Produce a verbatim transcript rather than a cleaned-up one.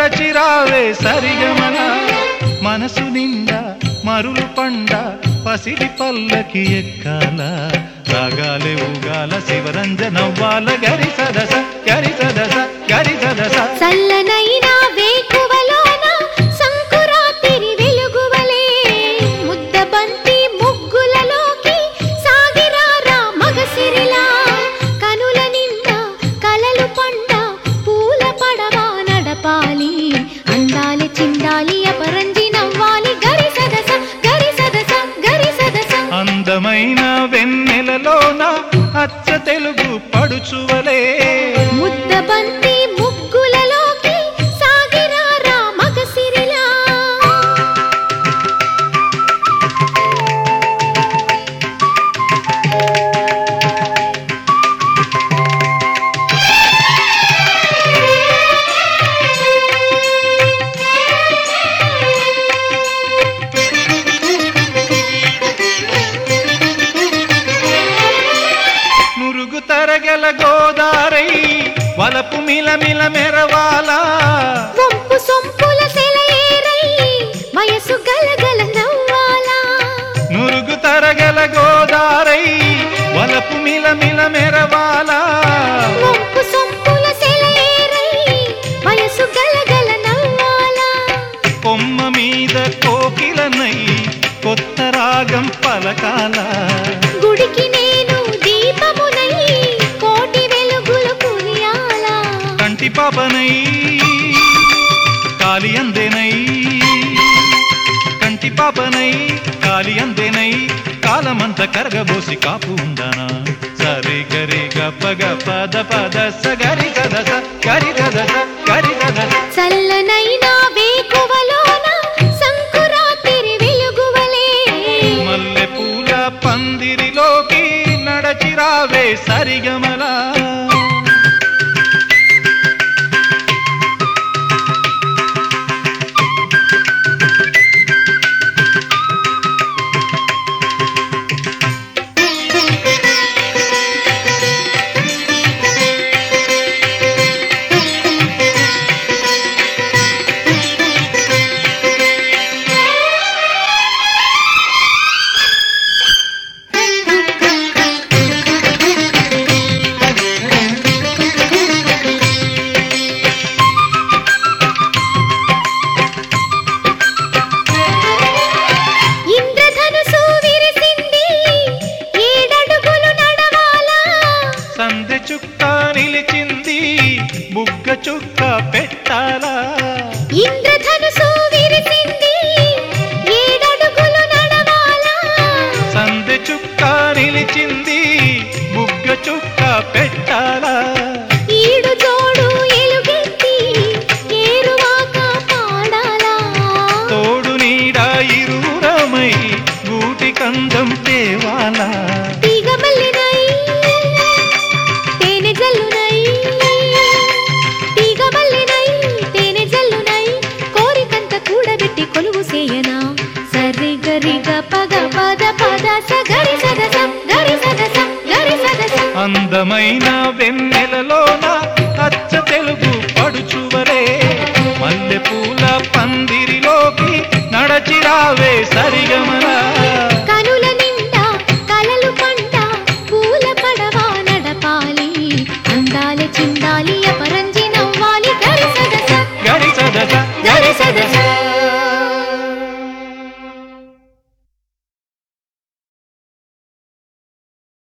నడచిరావే సరిగమన మనసు నిండా మరులు పండ పసిడి పల్లకి ఎక్కాల రాగాలే ఊగాల శివరంజనవ్వాల గరి సదస గరి సదస గరి సదస చల్లనైనా వేకువలోన సంకురాతిరి వెలుగువలే ముద్దబంతి ముగ్గులలోకి సాగిరారా మగసిరిలా కనుల నిండా కలలు పండ పూల పడవా నడపాలి అందాలి చిందాలి అపరంజి నవ్వాలి గరి సదస గరి సదస గరి సదస అందమైన వెన్నెలలోన అచ్చ తెలుగు పడుచువలే ముద్దబంతి ముగ్గులలోకి సాగిరారా మగసిరిలా నురుగు తరగల గోదారై వలపు మిలమిల మెరవాలా వంపు సొంపుల సెలయేరై వయసు గలగల నవ్వాలా నురుగు తరగల గోదారై వలపు మిలమిల మెరవాలా వంపు సొంపుల సెలయేరై వయసు గలగల నవ్వాలా కొమ్మ మీద కోకిలనై కొత్త రాగం పలకాల గుడికి నేను దీపమునై కోటి వెలుగులు కురియాలా కంటి పాపనై కాలి అందెనై కంటి పాపనై కాలి అందెనై కాలమంత కరగబోసి కాపు ఉందనా సరి గరి గప గప ద పద స గరి గదస గరి గదస గరి గదస చల్లనైనా వేకువలోన సంకురాతిరి వెలుగువలే మల్లె పూల పందిరిలోకి నడచిరావే సరిగమలా ఇంద్రధనుసు విరిసింది ఏడడుగులు నడవాలా సందె చుక్క నిలిచింది బుగ్గ చుక్క పెట్టాలా ఇంద్రధనుసు విరిసింది ఏడడుగులు నడవాలా సందె చుక్క నిలిచింది బుగ్గ చుక్క పెట్టాలా ఈడు జోడు ఎలుగెత్తి ఏరువాక పాడాలా తోడు నీడ ఇరువురమై గూటి కందం తేవాలా తీగమల్లినై తేనె జల్లునై తీగమల్లినై తేనె జల్లునై కోరికంత కూడబెట్టి కొలువు సేయనా సరి గరి గ పగ పద పద స గరి సదస గరి సదస గరి సదస అందమైన వెన్నెలలోన అచ్చ తెలుగు పడుచువరే మల్లె పూల పందిరిలోకి నడచిరావే సరిగమన కనుల నిండా కలలు పంట పూల పడవా నడపాలి అందాలి చిందాలి అపరంజి నవ్వాలి గరి సదస గరి సదస గరి సదస